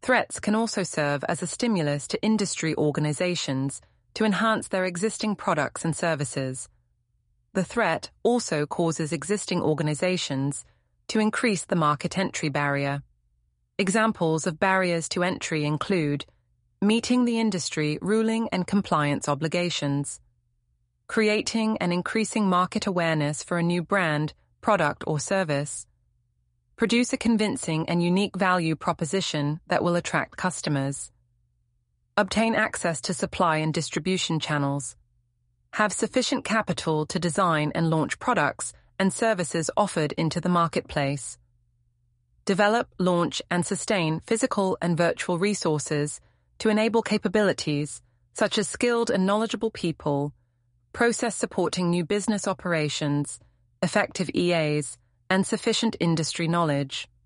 Threats can also serve as a stimulus to industry organizations to enhance their existing products and services. The threat also causes existing organizations to increase the market entry barrier. Examples of barriers to entry include meeting the industry ruling and compliance obligations, creating and increasing market awareness for a new brand, product, or service, produce a convincing and unique value proposition that will attract customers, obtain access to supply and distribution channels, have sufficient capital to design and launch products and services offered into the marketplace, develop, launch, and sustain physical and virtual resources to enable capabilities such as skilled and knowledgeable people, process supporting new business operations, effective EAs, and sufficient industry knowledge.